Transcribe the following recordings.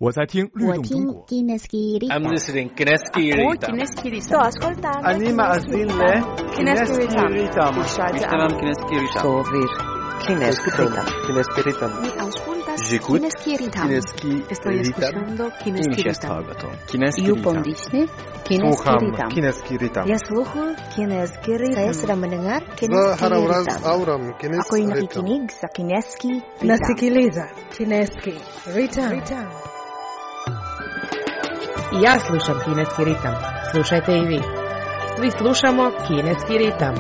我在听律动中国。 I'm listening Kineski Ritam. Sto ascoltando Anima azille Kineski Ritam. Ishtaram Kineski Ritam. Sovir Kineski Ritam. Mi auscultas J'écoute Kineski Ritam. Estoy escuchando Kineski Ritam. Yupon disne Kineski Ritam. Kineski Ritam. Ya sluhu Kineski Ritam. Saya sedang mendengar Kineski Harawraz Ritam. auram Ako Kineski yung Ritam. nakikinig sa Kineski Ritam. Nasikiliza Kineski Ritam. Ja slušam Kineski ritam. Slušajte i vi. Svi slušamo Kineski ritam.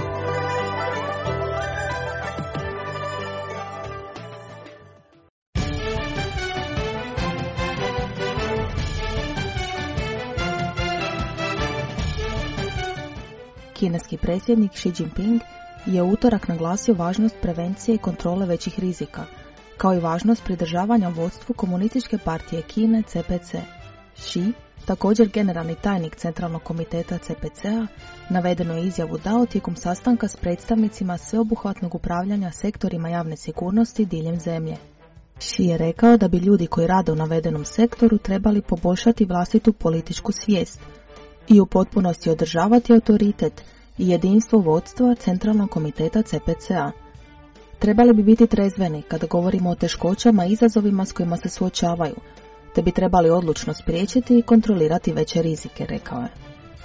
Kineski predsjednik Xi Jinping je u utorak naglasio važnost prevencije i kontrole većih rizika, kao i važnost pridržavanja vodstvu Komunističke partije Kine CPC. Xi, također generalni tajnik Centralnog komiteta CPC-a, navedenu je izjavu dao tijekom sastanka s predstavnicima sveobuhvatnog upravljanja sektorima javne sigurnosti diljem zemlje. Xi je rekao da bi ljudi koji rade u navedenom sektoru trebali poboljšati vlastitu političku svijest i u potpunosti održavati autoritet i jedinstvo vodstva Centralnog komiteta CPC-a. Trebali bi biti trezveni kada govorimo o teškoćama i izazovima s kojima se suočavaju, te bi trebali odlučno spriječiti i kontrolirati veće rizike, rekao je.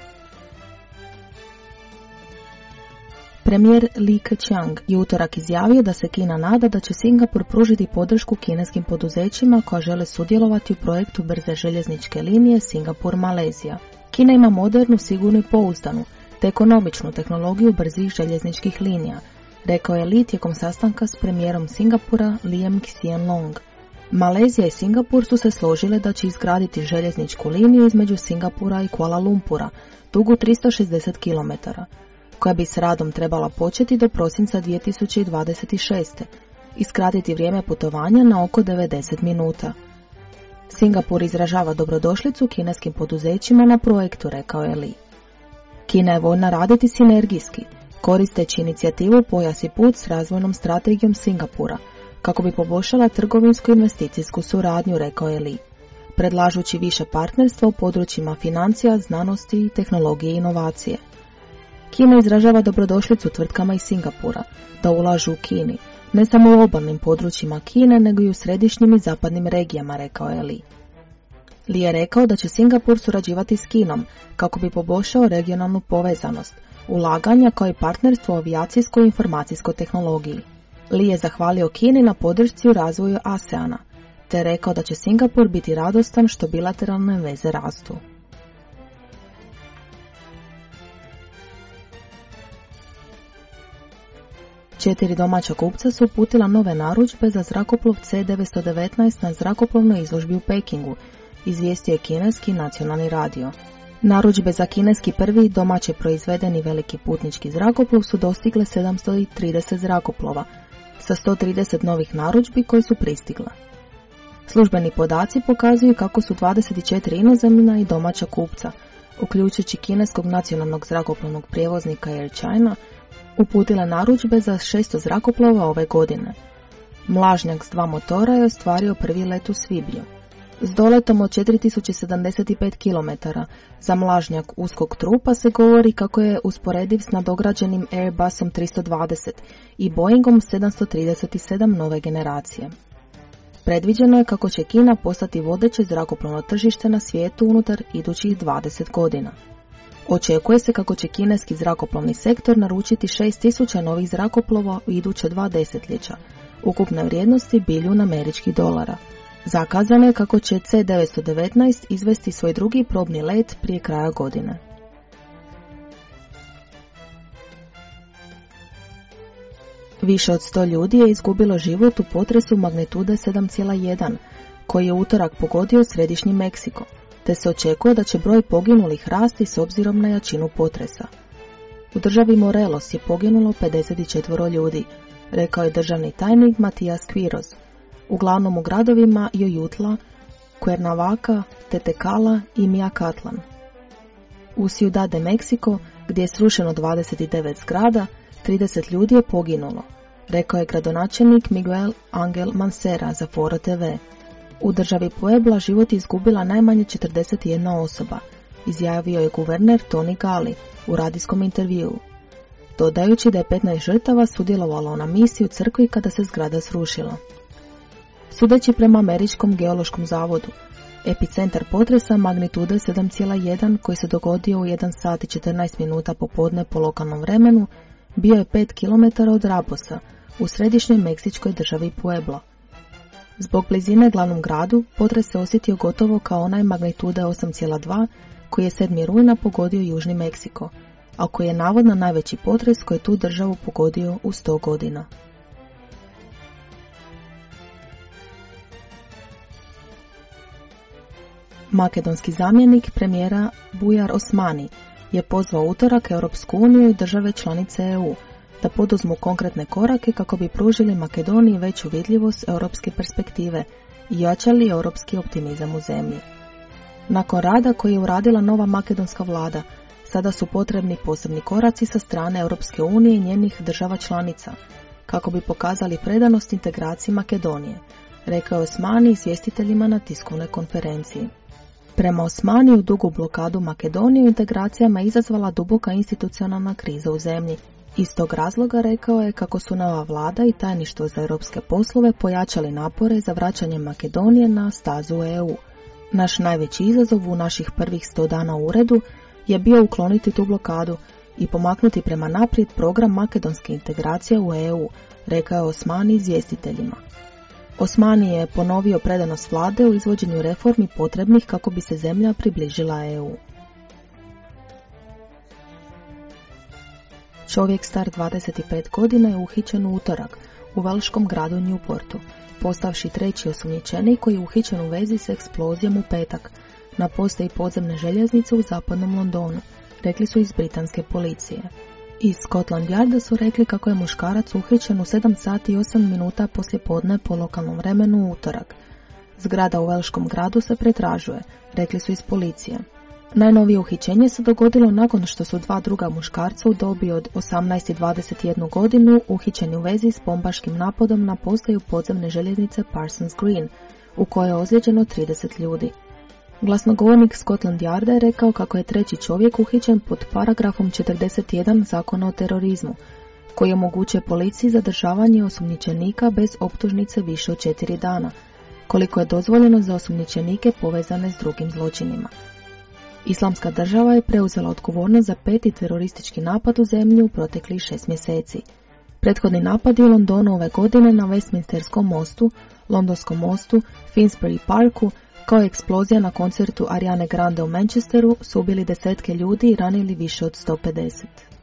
Premijer Li Keqiang je utorak izjavio da se Kina nada da će Singapur pružiti podršku kineskim poduzećima koja žele sudjelovati u projektu brze željezničke linije Singapur-Malezija. Kina ima modernu, sigurnu i pouzdanu, te ekonomičnu tehnologiju brzih željezničkih linija, rekao je Li tijekom sastanka s premijerom Singapura Liam Hsien Loong. Malezija i Singapur su se složile da će izgraditi željezničku liniju između Singapura i Kuala Lumpura, dugu 360 km, koja bi s radom trebala početi do prosinca 2026. i skratiti vrijeme putovanja na oko 90 minuta. Singapur izražava dobrodošlicu kineskim poduzećima na projektu, rekao je Li. Kina je voljna raditi sinergijski, koristeći inicijativu Pojas i put s razvojnom strategijom Singapura, kako bi poboljšala trgovinsku investicijsku suradnju, rekao je Li, predlažući više partnerstva u područjima financija, znanosti, tehnologije i inovacije. Kina izražava dobrodošlicu tvrtkama iz Singapura da ulažu u Kini, ne samo u obalnim područjima Kine, nego i u središnjim i zapadnim regijama, rekao je Li. Li je rekao da će Singapur surađivati s Kinom kako bi poboljšao regionalnu povezanost, ulaganja kao i partnerstvo u avijacijskoj i informacijskoj tehnologiji. Li je zahvalio Kini na podršci u razvoju ASEANA, te rekao da će Singapur biti radostan što bilateralne veze rastu. Četiri domaća kupca su uputila nove narudžbe za zrakoplov C-919 na zrakoplovnoj izložbi u Pekingu, izvijestio je kineski nacionalni radio. Narudžbe za kineski prvi domaće proizvedeni veliki putnički zrakoplov su dostigle 730 zrakoplova, sa 130 novih narudžbi koje su pristigle. Službeni podaci pokazuju kako su 24 inozemna i domaća kupca, uključujući kineskog nacionalnog zrakoplovnog prijevoznika Air China, uputile narudžbe za 600 zrakoplova ove godine. Mlažnjak s 2 motora je ostvario prvi let u svibnju. S doletom od 4075 km za mlažnjak uskog trupa se govori kako je usporediv s nadograđenim Airbusom 320 i Boeingom 737 nove generacije. Predviđeno je kako će Kina postati vodeće zrakoplovno tržište na svijetu unutar idućih 20 godina. Očekuje se kako će kineski zrakoplovni sektor naručiti 6000 novih zrakoplova u iduće 2 desetljeća, ukupne vrijednosti $1 biljon. Zakazano je kako će C-919 izvesti svoj drugi probni let prije kraja godine. Više od 100 ljudi je izgubilo život u potresu magnitude 7,1, koji je utorak pogodio središnji Meksiko, te se očekuje da će broj poginulih rasti s obzirom na jačinu potresa. U državi Morelos je poginulo 54 ljudi, rekao je državni tajnik Matias Quiroz, uglavnom u gradovima Jojutla, Cuernavaca, Tetecala i Miacatlan. U Ciudad de Mexico, gdje je srušeno 29 zgrada, 30 ljudi je poginulo, rekao je gradonačelnik Miguel Angel Mancera za Foro TV. U državi Puebla život je izgubila najmanje 41 osoba, izjavio je guverner Tony Gali u radijskom intervjuu, dodajući da je 15 žrtava sudjelovalo na misiji u crkvi kada se zgrada srušila. Sudeći prema Američkom geološkom zavodu, epicentar potresa magnitude 7,1 koji se dogodio u 1 sat i 14 minuta popodne po lokalnom vremenu bio je 5 km od Rabosa u središnjoj meksičkoj državi Puebla. Zbog blizine glavnom gradu potres se osjetio gotovo kao onaj magnitude 8,2 koji je 7. rujna pogodio Južni Meksiko, a koji je navodno najveći potres koji je tu državu pogodio u 100 godina. Makedonski zamjenik premijera Bujar Osmani je pozvao utorak Europsku uniju i države članice EU da poduzmu konkretne korake kako bi pružili Makedoniji veću vidljivost europske perspektive i jačali europski optimizam u zemlji. Nakon rada koji je uradila nova makedonska vlada, sada su potrebni posebni koraci sa strane Europske unije i njenih država članica, kako bi pokazali predanost integraciji Makedonije, rekao je Osmani izvjestiteljima na tiskovnoj konferenciji. Prema Osmaniju dugu blokadu Makedonije u integracijama izazvala duboka institucionalna kriza u zemlji. Iz tog razloga rekao je kako su nova vlada i tajništvo za europske poslove pojačali napore za vraćanje Makedonije na stazu EU. Naš najveći izazov u naših prvih 100 dana u uredu je bio ukloniti tu blokadu i pomaknuti prema naprijed program makedonske integracije u EU, rekao je Osmani izvjestiteljima. Osmani je ponovio predanost vlade u izvođenju reformi potrebnih kako bi se zemlja približila EU. Čovjek star 25 godina je uhićen u utorak u velškom gradu Newportu, postavši treći osumnjičenik koji je uhićen u vezi s eksplozijom u petak na postaji podzemne željeznice u zapadnom Londonu, rekli su iz britanske policije. Iz Scotland Yarda su rekli kako je muškarac uhićen u 7 sati i 8 minuta poslijepodne po lokalnom vremenu u utorak. Zgrada u velškom gradu se pretražuje, rekli su iz policije. Najnovije uhićenje se dogodilo nakon što su 2 druga muškarca u dobi od 18 i 21 godinu uhićeni u vezi s bombaškim napadom na postaju podzemne željeznice Parsons Green, u kojoj je ozlijeđeno 30 ljudi. Glasnogovornik Scotland Yarda je rekao kako je treći čovjek uhićen pod paragrafom 41 Zakona o terorizmu, koji omogućuje policiji zadržavanje osumnjičenika bez optužnice više od 4 dana, koliko je dozvoljeno za osumnjičenike povezane s drugim zločinima. Islamska država je preuzela odgovornost za 5. teroristički napad u zemlji u proteklih 6 mjeseci. Prethodni napadi u Londonu ove godine na Westminsterskom mostu, Londonskom mostu, Finsbury Parku, kao i eksplozija na koncertu Ariane Grande u Manchesteru su ubili desetke ljudi i ranili više od 150.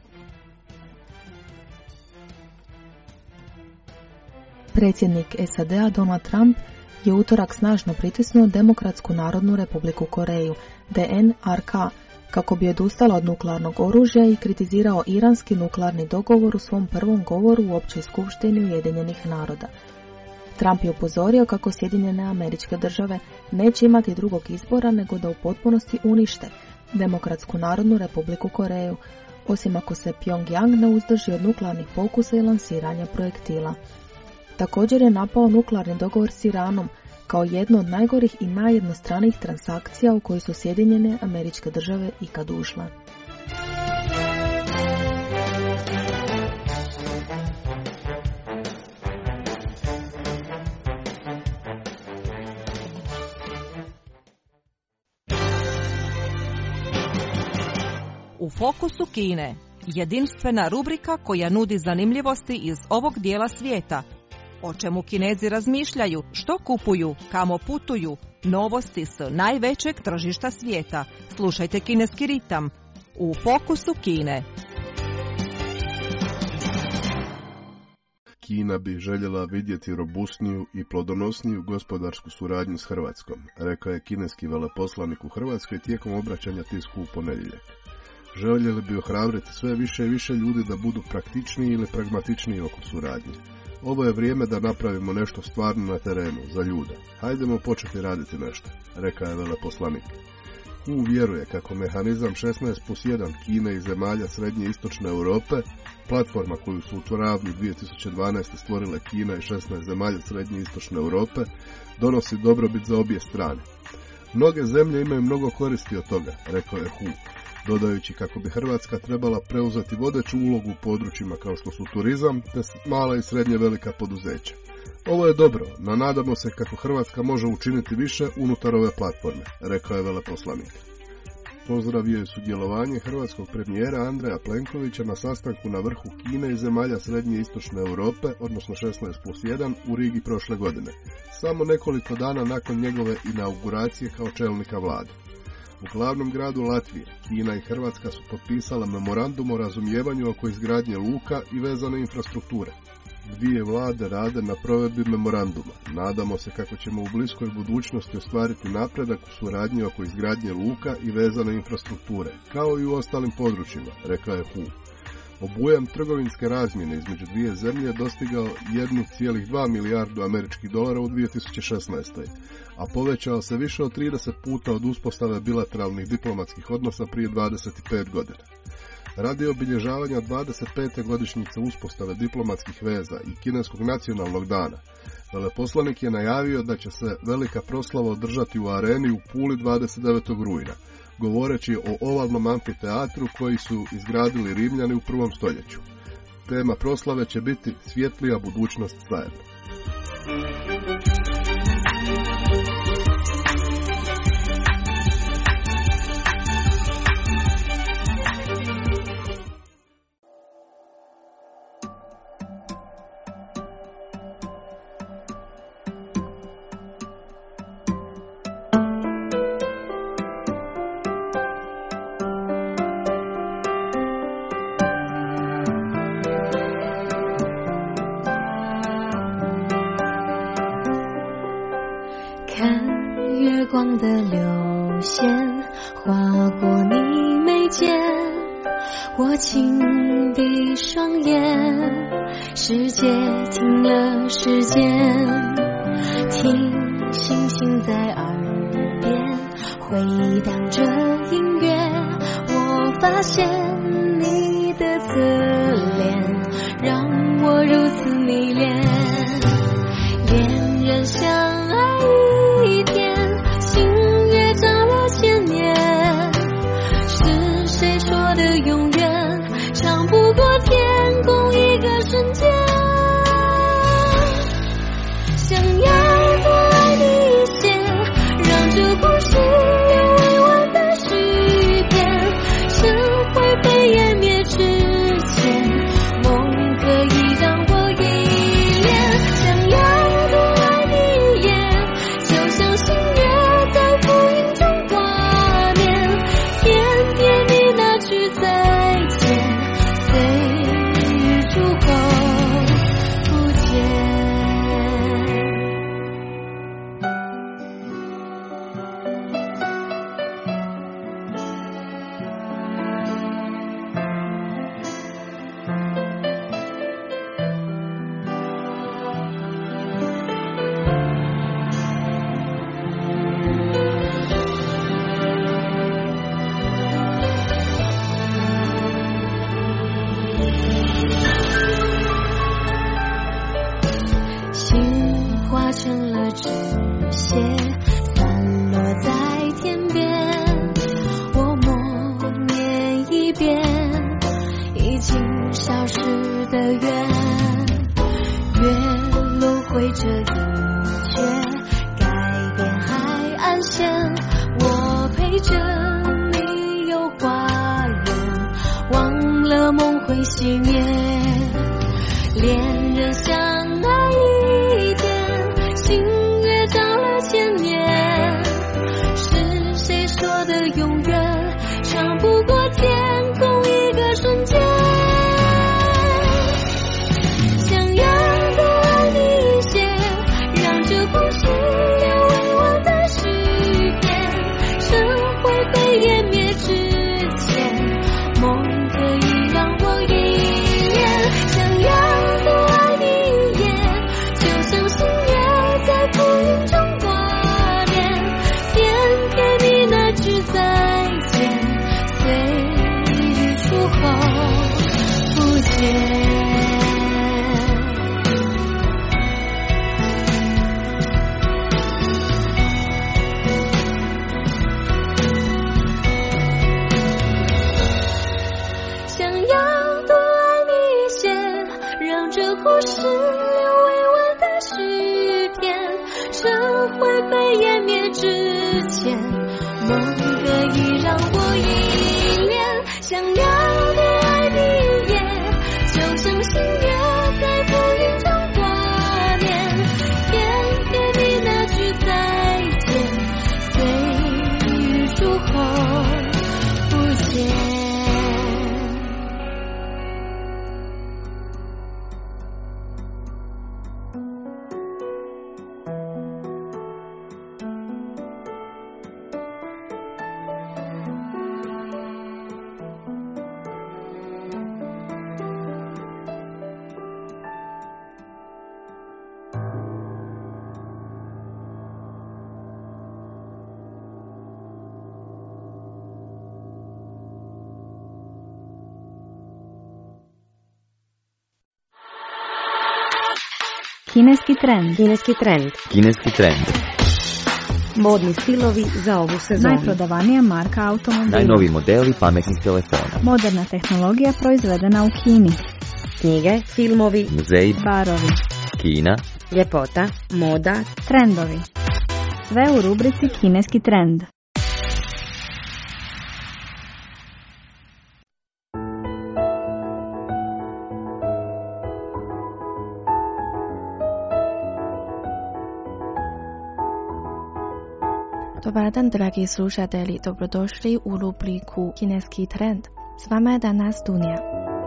Predsjednik SAD-a Donald Trump je utorak snažno pritisnuo Demokratsku narodnu republiku Koreju, DNRK, kako bi odustala od nuklearnog oružja i kritizirao iranski nuklearni dogovor u svom prvom govoru u Općoj skupštini Ujedinjenih naroda. Trump je upozorio kako Sjedinjene Američke Države neće imati drugog izbora nego da u potpunosti unište Demokratsku narodnu republiku Koreju, osim ako se Pyongyang ne uzdrži od nuklearnih pokusa i lansiranja projektila. Također je napao nuklearni dogovor s Iranom kao jedno od najgorih i najjednostranijih transakcija u koju su Sjedinjene Američke Države ikad ušle. U fokusu Kine, jedinstvena rubrika koja nudi zanimljivosti iz ovog dijela svijeta. O čemu Kinezi razmišljaju, što kupuju, kamo putuju, novosti s najvećeg tržišta svijeta. Slušajte Kineski ritam u fokusu Kine. Kina bi željela vidjeti robustniju i plodonosniju gospodarsku suradnju s Hrvatskom, rekao je kineski veleposlanik u Hrvatskoj tijekom obraćanja tisku u ponedjeljak. Željeli bi ohrabriti sve više i više ljudi da budu praktičniji ili pragmatičniji oko suradnje. Ovo je vrijeme da napravimo nešto stvarno na terenu, za ljude. Hajdemo početi raditi nešto, rekao je veleposlanik. Hu vjeruje kako mehanizam 16+1 Kine i zemalja srednje i istočne Europe, platforma koju su u travnju 2012. stvorile Kina i 16 zemalja srednje i istočne Europe, donosi dobrobit za obje strane. Mnoge zemlje imaju mnogo koristi od toga, rekao je Hu, dodajući kako bi Hrvatska trebala preuzeti vodeću ulogu u područjima kao što su turizam te mala i srednje velika poduzeća. Ovo je dobro, no nadamo se kako Hrvatska može učiniti više unutar ove platforme, rekao je veleposlanik. Pozdravio je sudjelovanje hrvatskog premijera Andreja Plenkovića na sastanku na vrhu Kine i zemalja srednje i istočne Europe, odnosno 16+1, u Rigi prošle godine, samo nekoliko dana nakon njegove inauguracije kao čelnika vlade. U glavnom gradu Latvije, Kina i Hrvatska su potpisala memorandum o razumijevanju oko izgradnje luka i vezane infrastrukture. Dvije vlade rade na provedbi memoranduma. Nadamo se kako ćemo u bliskoj budućnosti ostvariti napredak u suradnji oko izgradnje luka i vezane infrastrukture, kao i u ostalim područjima, rekao je Hu. Obujam trgovinske razmjene između dvije zemlje dostigao 1,2 milijardu američkih dolara u 2016. a povećao se više od 30 puta od uspostave bilateralnih diplomatskih odnosa prije 25 godina. Radi obilježavanja 25. godišnjice uspostave diplomatskih veza i kineskog nacionalnog dana, veleposlanik je najavio da će se velika proslava održati u areni u Puli 29. rujna, govoreći o ovalnom amfiteatru koji su izgradili Rimljani u 1. stoljeću. Tema proslave će biti svjetlija budućnost zajedno. 梦可以让我依恋，想要多爱你现，梦可以让我依恋，想要恋爱的夜，就像星月在浮云中挂念，演给你那句再见，随雨疏后不见。 Kineski trend. Kineski trend. Kineski trend. Modni stilovi za ovu sezonu. Najprodavanija marka automobila. Najnoviji modeli pametnih telefona. Moderna tehnologija proizvedena u Kini. Knjige, filmovi, muzeji, barovi, Kina, ljepota, moda, trendovi. Sve u rubrici Kineski trend. Dobar dan, dragi slušatelji, dobrodošli u rubriku Kineski trend. S vama je danas Dunja.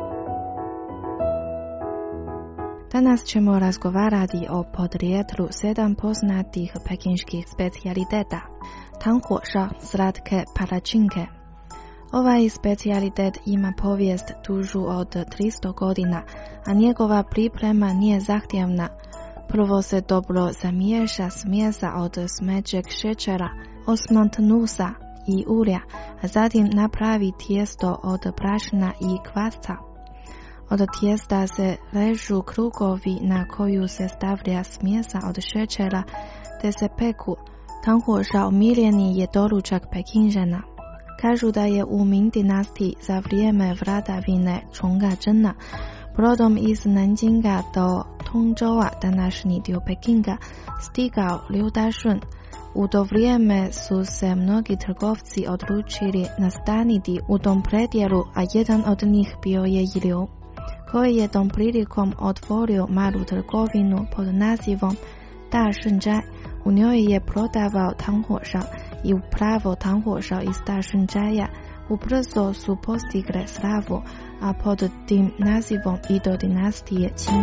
Danas ćemo razgovarati o podrijetlu 7 poznatih pekinških specijaliteta. Tanghuoshao, slatke palačinke. Ovaj specijalitet ima povijest dužu od 300 godina, a njegova priprema nije zahtjevna. Prvo se dobro zamiješa smjesa od smeđeg šećera, osmant nusa i ulja, a zatim napravi tijesto od brašna i kvasca. Od tijesta se režu krugovi na koju se stavlja smjesa od šećera, te se peku. Tanghuoshao omiljeni je doručak Pekinžana. Kažu da je u Ming dinastiji za vrijeme vladavine Chonga Zhena brodom iz Nanjinga do Tongzhoua, današnji dio Pekinga, stigao Liu Dašun. U to vrijeme su se mnogi trgovci odlučili nastaniti u tom predjelu, a jedan od njih bio je i Liu, koji je tom prilikom otvorio malu trgovinu pod nazivom Da Shenzhai. U njoj je prodavao Tanghuoshao i upravo Tanghuoshao iz Da Shenzhaia ubrzo su postigle slavu, a pod tim nazivom i do dinastije Qing.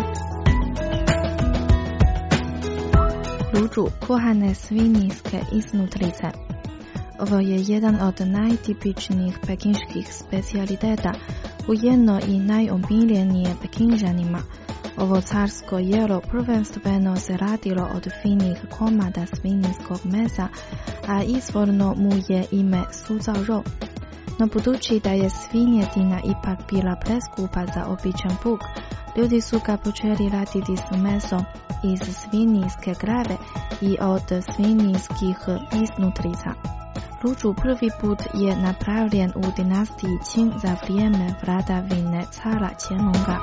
Ružu, kuhane svinjske iznutrice. Ovo je jedan od najtipičnijih pekinških specijaliteta, ujedno i najomiljenije Pekinžanima. Ovo carsko jelo prvenstveno se radilo od finih komada svinjskog mesa, a izvorno mu je ime suzao rou. No budući da je svinjetina ipak bila preskupa za običan puk, ljudi su ga počeli raditi s mesom iz svinjske glave i od svinjskih iznutrica. Ružu prvi put je napravljen u dinastiji Qing za vrijeme vladavine cara Qianlonga.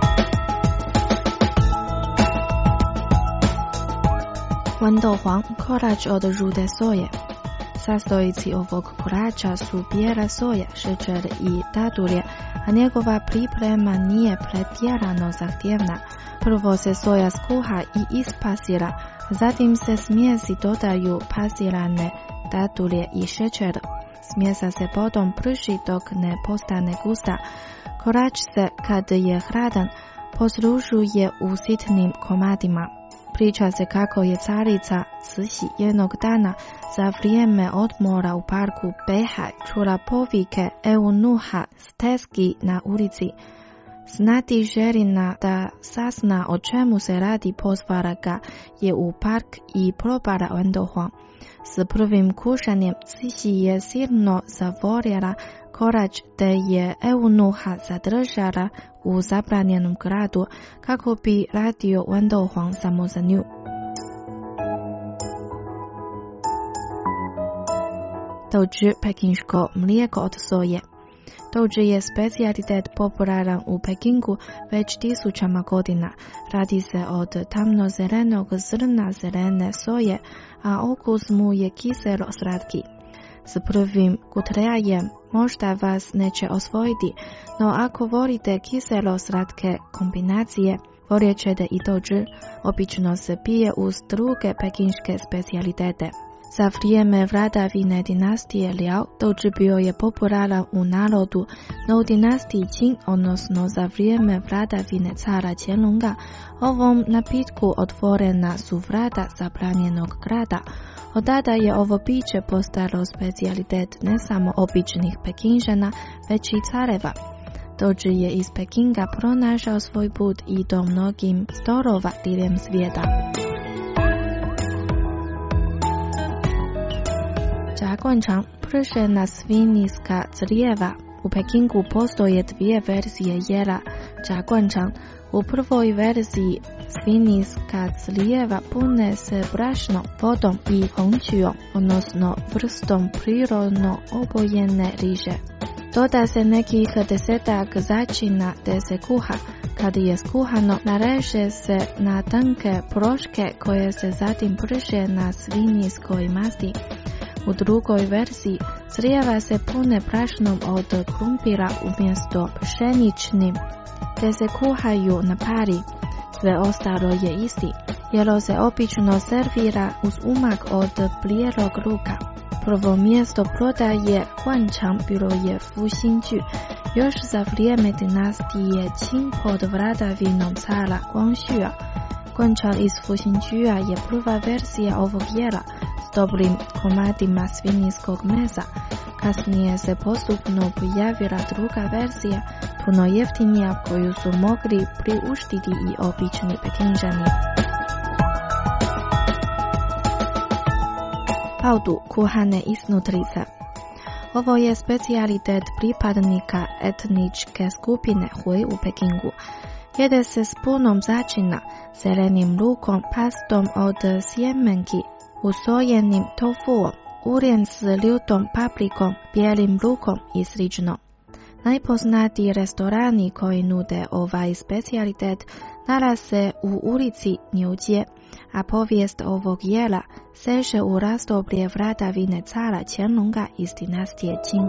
Wendouhuang, kolač od žute soje. Sastojci ovog kolača su bijela soja, šećer i dadulje, a njegova priprema nije pretjerano zahtjevna. Prvo se soja skuha i ispasira, zatim se smjesi dodaju pasirane dadulje i šećer. Smjesa se potom prži dok ne postane gusta. Kolač se, kad je hladan, poslužuje u sitnim komadima. Priča se kako je carica Cixi jednog dana za vrijeme odmora u parku Beihai čula povike eunuha Steski na ulici. Znati željna da sazna o čemu se radi, pozvala ga je u park i probala Wendouhuang. S prvim kušanjem Cixi je silno zavoljela kolač, te je eunuha zadržala u zabranjenom gradu kako bi radio Wendouhuang samo za nju. Douji, pekinško mlijeko od soje. Douji je specijalitet popularan u Pekingu već tisućama godina. Radi se od tamno-zelenog zrna zelene soje, a okus mu je kiselo slatki. S prvim gutrajem možda vas neće osvojiti, no ako volite kiselo-slatke kombinacije, voljet ćete i dođi. Obično se pije uz druge pekinške specijalitete. Za vrijeme vladavine dinastije Liao, dođi bio je popularan u narodu, no u dinastiji Qing, odnosno za vrijeme vladavine cara Qianlonga, ovom napitku otvorena su vrata zabranjenog grada. Od tada je ovo piće postalo specijalitet ne samo običnih Pekinžana, već i careva. Dođi je iz Pekinga pronašao svoj put i do mnogim stolova diljem svijeta. Zhaguancang, pršena svinjska crijeva. U Pekingu postoje dvije verzije jela Zhaguancang. U prvoj verziji svinjska crijeva pune se brašnom, vodom i hongqiu, odnosno vrstom prirodno obojene riže. Doda se nekih 10 začina te se kuha. Kad je skuhano, nareže se na tanke ploške koje se zatim prže na svinjskoj masti. U drugoj verziji crijeva se pune brašnom od krumpira umjesto pšeničnim, te se kuhaju na pari. Sve ostalo je isti. Jelo se obično servira uz umak od bijelog luka. Prvo mjesto prodaje Guancang bilo je Fuxingju. Još za vrijeme dinastije Qing pod vladavinom cara Guangxua. Guancang iz Fuxingjua je prva verzija ovog jela s dobrim komadima svinjskog mesa. Kasnije se postupno pojavila druga verzija, puno jeftinija, koju su mogli priuštiti i obični Pekinžani. Baodu, kuhane iznutrice. Ovo je specijalitet pripadnika etničke skupine Hui u Pekingu. Jede se s punom začina, zelenim lukom, pastom od sjemenki, usojenim tofuom, uren s ljutom paprikom, bijelim lukom i slično. Najpoznatiji restorani koji nude ovaj specijalitet nalaze u ulici Niujie, a povijest ovog jela seže u razdoblje vladavine cara Qianlonga iz dinastije Qing.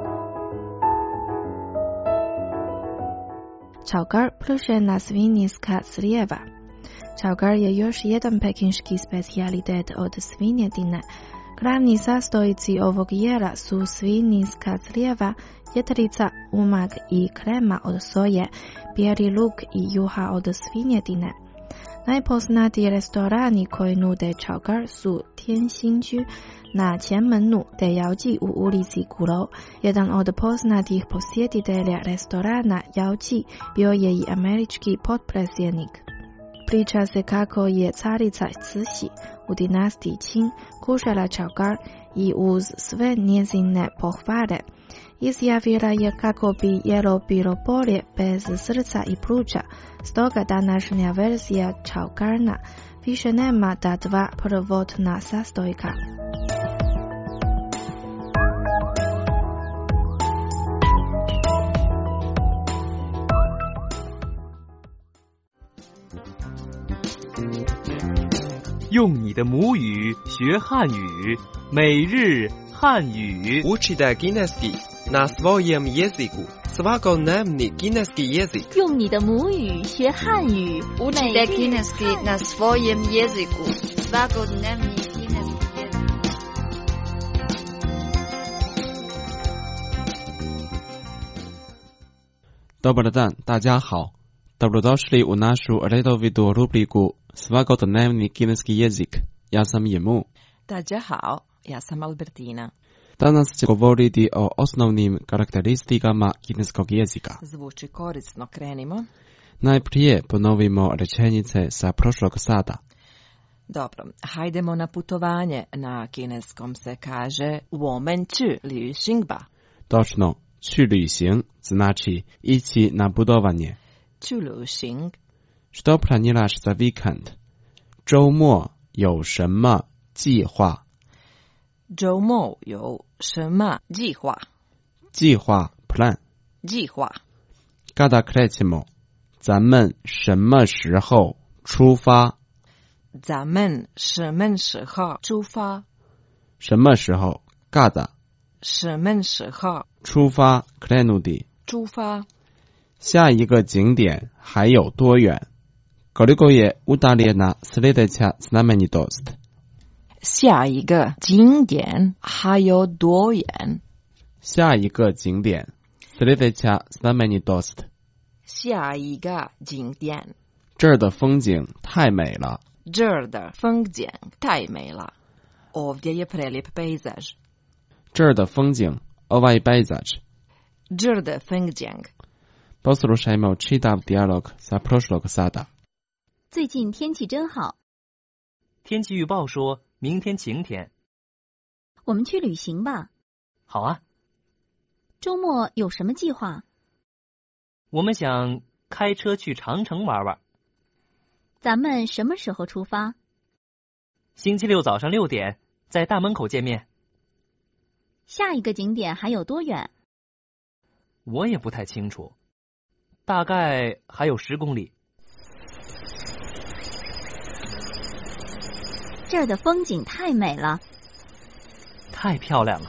Chaogar, pršena svinjska crijeva. Chaogar je još jedan pekinški specijalitet od svinjetine. Glavni sastojci ovog jela su svinjska crijeva, jetrica, umak i krema od soje, bijeli luk i juha od svinjetine. Najpoznatiji restorani koji nude chaogar su Tianxingju na Qianmennu te Yaoji u ulici Gulou. Jedan od poznatih posjetitelja restorana Yaoji bio je i američki potpredsjednik. Priča se kako je carica Cixi u dinastiji Qing kušala chaogar i uz sve njezine pohvale izjavila je kako bi jelo bilo bolje bez srca i pluća. Stoga današnja verzija chaogarna više nema ta dva prvotna sastojka. 用你的母语学汉语，每日汉语。 Učite kineski na svojem jeziku. Svakodnevni kineski jezik. 用你的母语学汉语。 Učite kineski na svojem jeziku. Svakodnevni kineski jezik. Dobar dan, 大家好. Dobrodošli u našu redovitu rubriku Svakodnevni kineski jezik. Ja sam Jemu. 大家好, ja sam Albertina. Danas će govoriti o osnovnim karakteristikama kineskog jezika. Zvuči korisno, krenimo. Najprije ponovimo rečenice sa prošlog sata. Dobro, hajdemo na putovanje. Na kineskom se kaže 我们去旅行吧. Točno, 去旅行 znači ići na putovanje. 去旅行. Što planiraš za vikend? 周末有什么计划? 周末有什么计划? 计划 plan. 计划. Kada krećemo? 咱们什么时候出发? 咱们什么时候出发? 什么时候 kada? 是门是号。 出发 krenuti。 出发。 下一个景点还有多远？ Koliko je udaljena sljedeća znamenitost? 下一个景点还有多远？ 下一个景点 sljedeća znamenitost。 下一个景点。 这儿的风景太美了。 这儿的风景太美了。Ovdje je prelijep pejzaž. 这儿的风景 ovaj pejzaž. 这儿的风景。 Poslušajmo čitav dijalog sa prošlog sata. 最近天气真好。 天气预报说明天晴天。 我们去旅行吧。 好啊。 周末有什么计划？ 我们想开车去长城玩玩。 咱们什么时候出发？ 星期六早上6点，在大门口见面。 下一个景点还有多远？ 我也不太清楚，大概还有10公里。 这儿的风景太美了。 太漂亮了。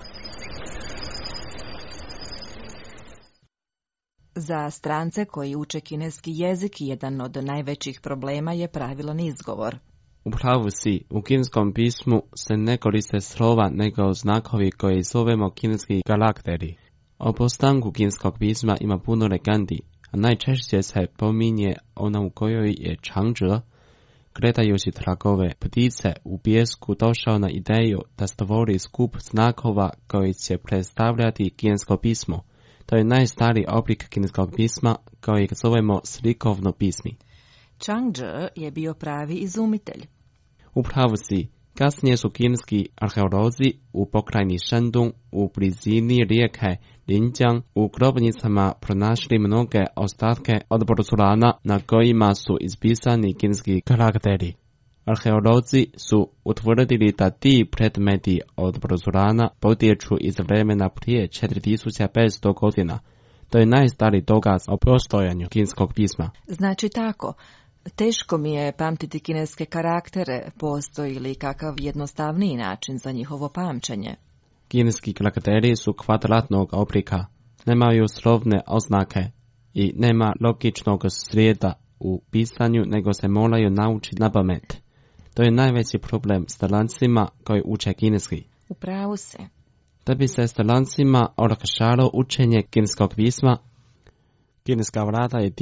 Za strance koji uče kineski jezik, jedan od najvećih problema je pravilan izgovor. U pravu si, u kineskom pismu se ne koriste slova nego znakovi koji zovemo kineski karakteri. O postanku kineskog pisma ima puno legendi, a najčešće se pominje ona u kojoj je Changzhe, gledajući tragove ptice u pijesku, došao na ideju da stvori skup znakova koji će predstavljati kinesko pismo. To je najstariji oblik kineskog pisma kojeg zovemo slikovno pismi. Changzhe je bio pravi izumitelj. Upravo si, kasnije su kineski arheolozi u pokrajini Shandong u blizini rijeke Linjiang u grobnicama pronašli mnoge ostatke od porculana na kojima su ispisani kineski karakteri. Arheolozi su utvrdili da ti predmeti od porculana potječu iz vremena prije 4500 godina. To je najstariji dokaz o postojanju kineskog pisma. Znači tako, teško mi je pamtiti kineske karaktere, postoji li kakav jednostavniji način za njihovo pamćenje? Kineski karakteri su kvadratnog oblika, nemaju slovne oznake i nema logičnog slijeda u pisanju, nego se moraju naučiti na pamet. To je najveći problem strancima koji uče kineski. Upravo se. Da bi se strancima olakšalo učenje kineskog pisma, kineska vlada je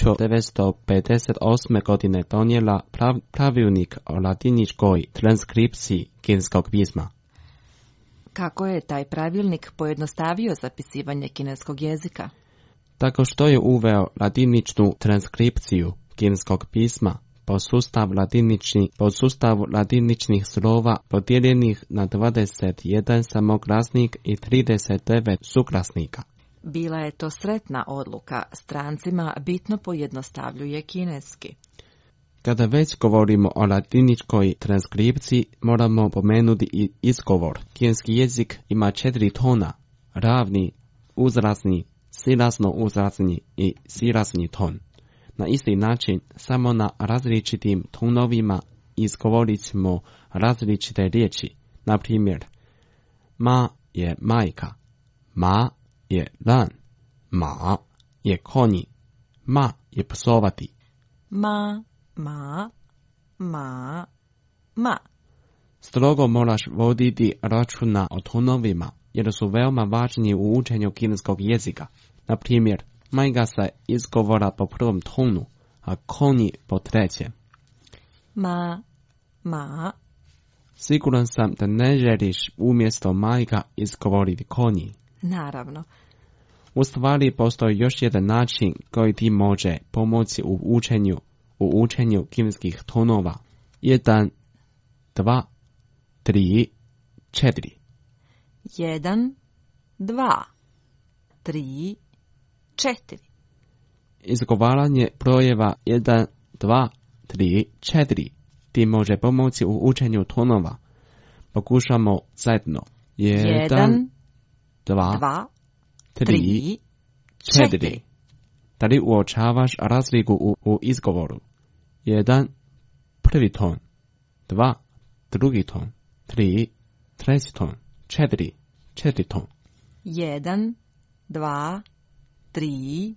1958. godine donijela pravilnik o latiničkoj transkripciji kineskog pisma. Kako je taj pravilnik pojednostavio zapisivanje kineskog jezika? Tako što je uveo latiničnu transkripciju kineskog pisma po sustavu latiničnih slova podijeljenih na 21 samoglasnik i 39 suglasnika. Bila je to sretna odluka, strancima bitno pojednostavljuje kineski. Kada već govorimo o latiničkoj transkripciji, moramo pomenuti i izgovor. Kineski jezik ima 4 tona, ravni, uzrazni, silazno-uzrazni i silazni ton. Na isti način, samo na različitim tonovima izgovorit ćemo različite riječi. Na primjer, ma je majka, ma je lan, ma je konji, ma je psovati. Ma. Strogo moraš voditi računa o tonovima, jer su veoma važni u učenju kineskog jezika. Na primjer, majka se izgovora po prvom tonu, a konji po trećem. Ma. Siguran sam da ne želiš umjesto majka izgovoriti konji. Naravno. U stvari postoji još jedan način koji ti može pomoći u učenju kineskih tonova. 1, 2, 3, 4. 1, 2, 3, 4. Izgovaranje brojeva 1, 2, 3, 4 ti može pomoći u učenju tonova. Pokušamo zajedno. 1, 2, 3, 4. Da li uočavaš razliku u izgovoru? 1, prvi ton, 2, drugi ton, 3, treći ton, 4, četiri ton. 1, 2, 3,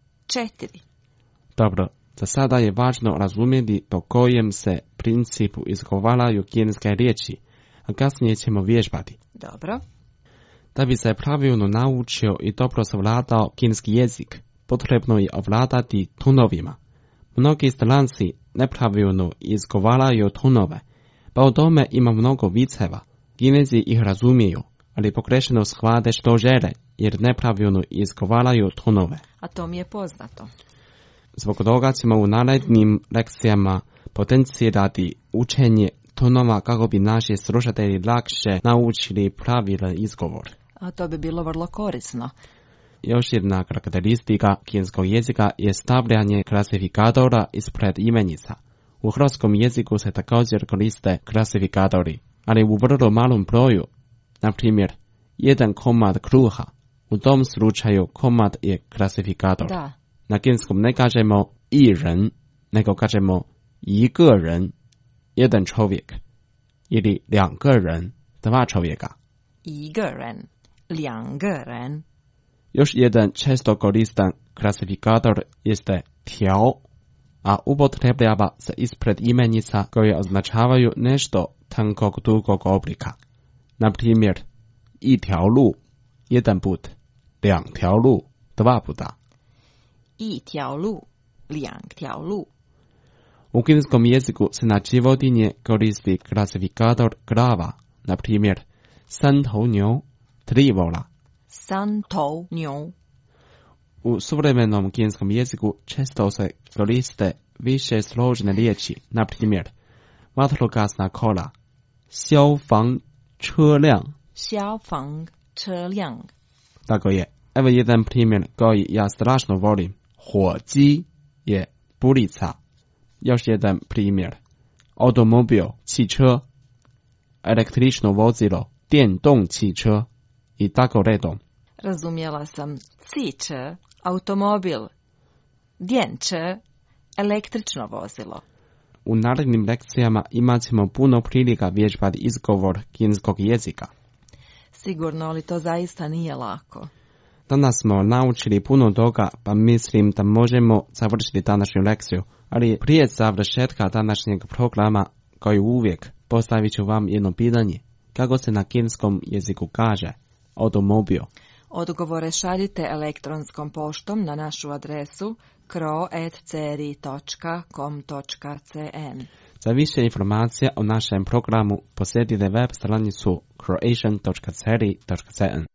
4. Dobro, za sada je važno razumjeti po kojem se principu izgovaraju kineske riječi, a kasnije ćemo vježbati. Dobro. Da bi se pravilno naučio i dobro savladao kineski jezik, potrebno je ovladati tonovima. Mnogi stranci nepravilno izgovaraju tonove, pa o tome ima mnogo viceva. Kinezi ih razumiju, ali pogrešno shvate što žele, jer nepravilno izgovaraju tonove. A to mi je poznato. Zbog toga ćemo u narednim lekcijama potencirati učenje tonova kako bi naši slušatelji lakše naučili pravilan izgovor. A to bi bilo vrlo korisno. Još jedna karakteristika kineskog jezika je stavljanje klasifikatora ispred imenica. U hrvatskom jeziku se također koriste klasifikatori, ali u vrlo malom broju. Na primjer, jedan komad kruha. U tom slučaju komad je klasifikator. Da. Na kineskom ne kažemo i ren, nego kažemo i ge ren, jedan čovjek. Ili liang ge ren, dva čovjeka. I ge ren, liang ge ren. Još jedan često koristan klasifikator jeste tiao, a upotrebljava se ispred imenica koje označavaju nešto tankog dugog oblika. Na primjer, i tiao lu, jedan put, liang tiao lu, dva puta. I tiao lu, liang tiao lu. U kineskom jeziku se na životinje koristi klasifikator glava, na primjer, san tou niu, tri vola. San tou niu. U suvremenom kineskom jeziku često se koriste više složene riječi, na primjer, vatrogasna kola, xiao fang che liang. Xiao fang che liang. Tako je. Evo jedan primjer koji ja strašno volim. Huoji je bulica. Još jedan primjer. Automobil, 汽车. Električno vozilo, 电动汽车. I tako redom. Razumjela sam. 汽车, automobil, 电车, električno vozilo. U narednim lekcijama imat ćemo puno prilika vježbati izgovor kineskog jezika. Sigurno, ali to zaista nije lako. Danas smo naučili puno toga, pa mislim da možemo završiti današnju lekciju, ali prije završetka današnjeg programa, koji uvijek, postavit ću vam jedno pitanje. Kako se na kineskom jeziku kaže automobil? Odgovore šaljite elektronskom poštom na našu adresu kro@ceri.com.cn. Za više informacija o našem programu posjetite web stranicu croatian.ceri.cn.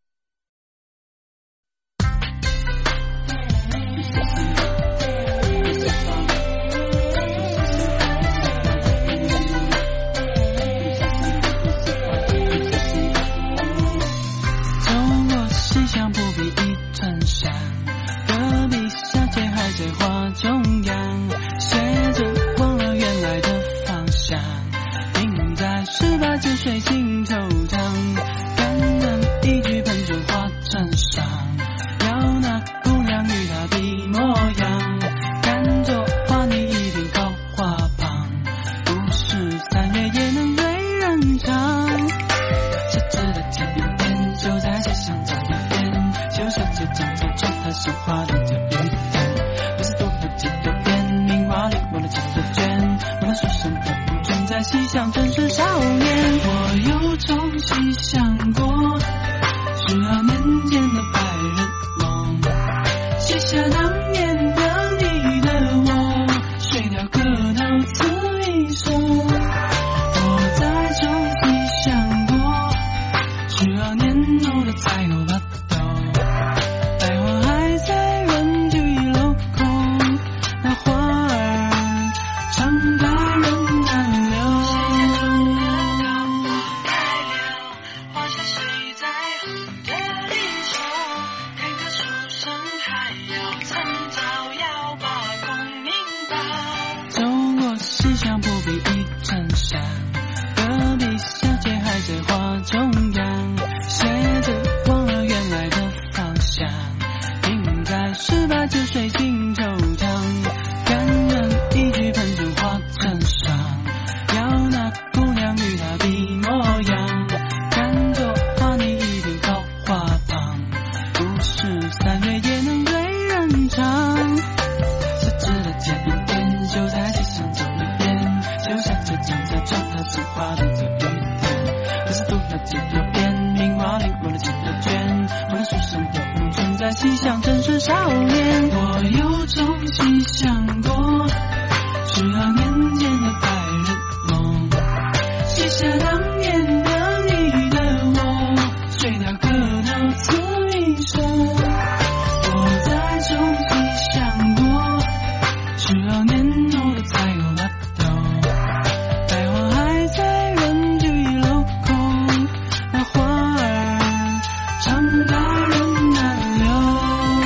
来细想真是少年。我有种细想过12年前的白日梦，写下当年的你的我，睡到个到此一生。我在中细想过12年后的才有把头，白花还在人聚楼空，那花儿长大人难留。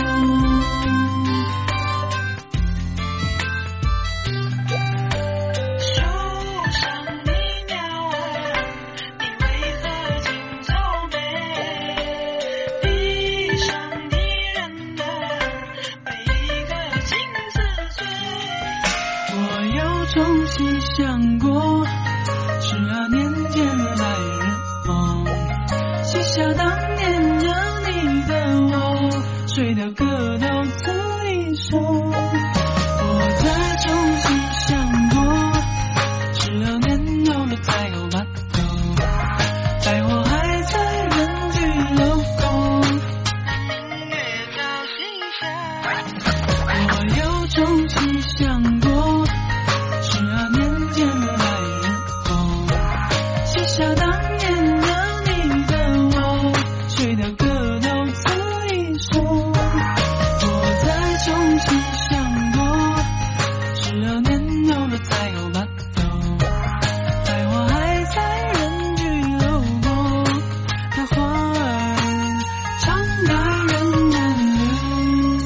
树上的鸟儿，你为何尽愁眉？地上的人儿，每一个心似水。我有种细想过12年前的白日梦，写下当年的你的我，睡到个到此一生。我在中细想过12年后的才有把头，白花还在人聚楼空，月照西山。我有种细想过12年前的白日梦，写下当年的你的我，睡到个到此一生。我在中细想过12年后的才有把头，白花还在人聚楼空，那花儿长大人难留。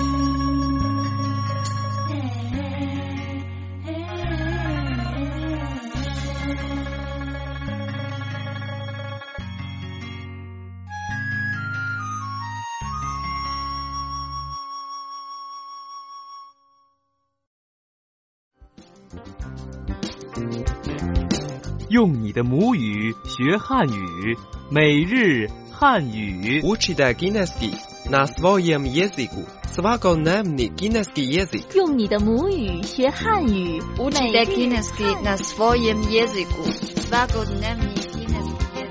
用你的母语学汉语，每日汉语。 Učite kineski na svojem jeziku. Svakodnevni kineski jezik. 用你的母语学汉语， Učite kineski na svojem jeziku. Svakodnevni kineski jezik.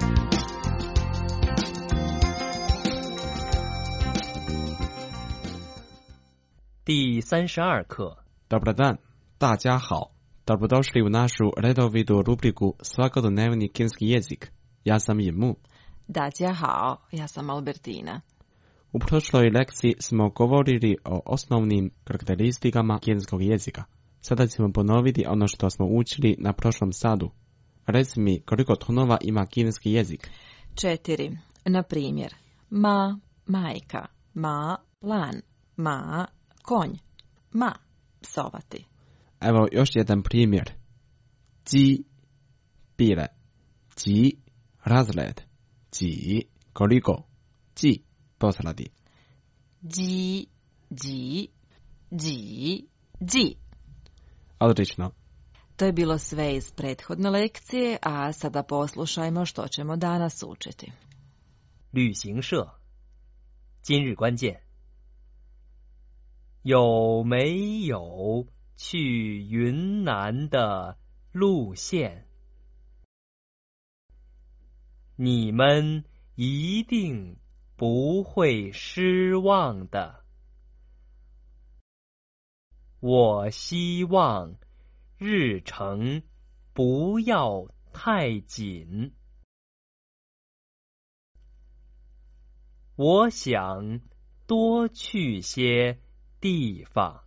第32课。 Dobar dan, 大家好。Dobrodošli u našu redovitu rubriku Svakodnevni kineski jezik. Ja sam Jimu. 大家好, ja sam Albertina. U prošloj lekciji smo govorili o osnovnim karakteristikama kineskog jezika. Sada ćemo ponoviti ono što smo učili na prošlom satu. Reci mi koliko tonova ima kineski jezik. 4. Na primjer, ma, majka, ma, lan, ma, konj, ma, psovati. Evo još jedan primjer. Ji, bile. Ji, razred. Ji, koliko. Ji, poslati. Ji, ji, ji, ji. Odlično. To je bilo sve iz prethodne lekcije, a sada poslušajmo što ćemo danas učiti. 旅行社，今日关键。有没有去云南的路线？你们一定不会失望的。我希望日程不要太紧。我想多去些地方。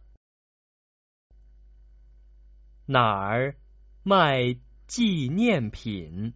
哪儿卖纪念品？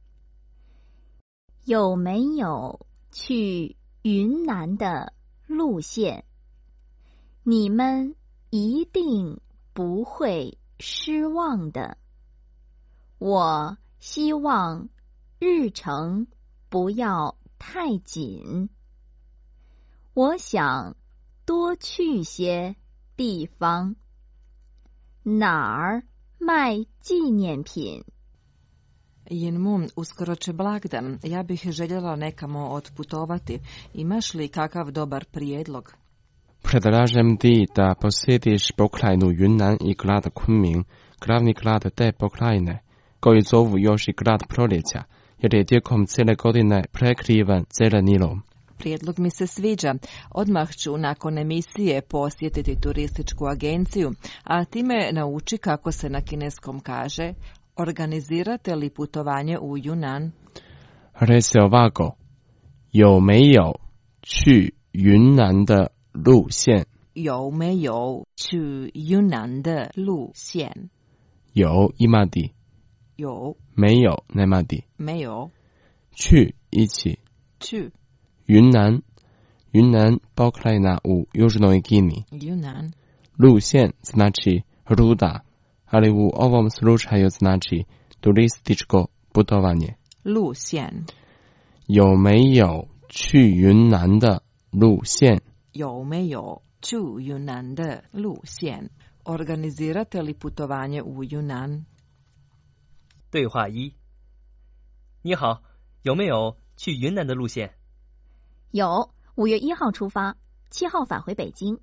有没有去云南的路线？你们一定不会失望的。我希望日程不要太紧。我想多去些地方。哪儿卖纪念品？ Jinmu, uskoro će blagdan. Ja bih željela nekamo otputovati. Imaš li kakav dobar prijedlog? Predlažem ti da posjetiš pokrajinu Yunnan i grad Kunming, glavni grad te pokrajine, koji zovu još i grad proljeća, jer je tijekom cijele godine prekriven zelenilom. Prijedlog mi se sviđa. Odmah ću nakon emisije posjetiti turističku agenciju, a time nauči kako se na kineskom kaže organizirate li putovanje u Yunnan? Reći ovako, 有没有去云南的路线？ 有没有去云南的路线？ 有 ima di， 有没有 nema di， 没有去一起去云南，云南pokrajina u Južnoj Kini. Yunnan. 路线 znači ruta, ali u ovom slučaju znači turističko putovanje. 路线有没有去云南的路线？ 有没有去云南的路线？ Organizirate li putovanje u Yunnan? 对话一：你好，有没有去云南的路线？ 有，5月1号出发，7号返回北京。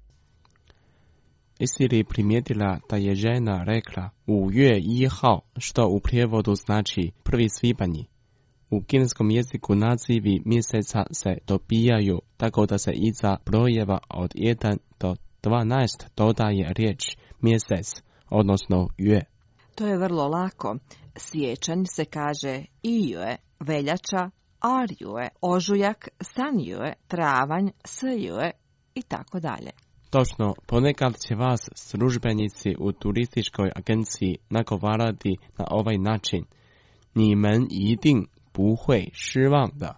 Jesi li primijetila da je žena rekla 5 月1号, što u prijevodu znači 1. svibanj? U kineskom jeziku nazivi mjeseca se dobijaju tako da se iza brojeva od 1 do 12 dodaje riječ mjesec, odnosno yue. To je vrlo lako. Siječanj se kaže iyue, veljača aryue, ožujak sanyue, travanj syue i tako dalje. Točno, ponekad će vas službenici u turističkoj agenciji nagovarati na ovaj način. 你们一定不会失望的.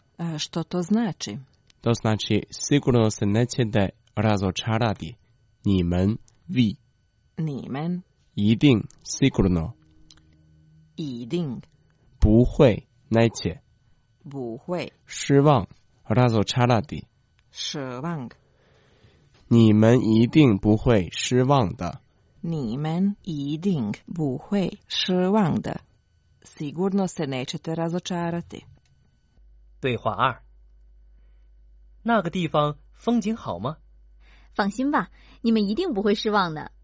Što to znači? To znači sigurno se nećete razočarati. 你们 vi. 你们一定 sigurno. 一定不会 neće. 不会失望 razočarati. 失望你们一定不会失望的。 你们一定不会失望的。Sigurno se nećete razočarati. 对话二：那个地方风景好吗？ 放心吧，你们一定不会失望的。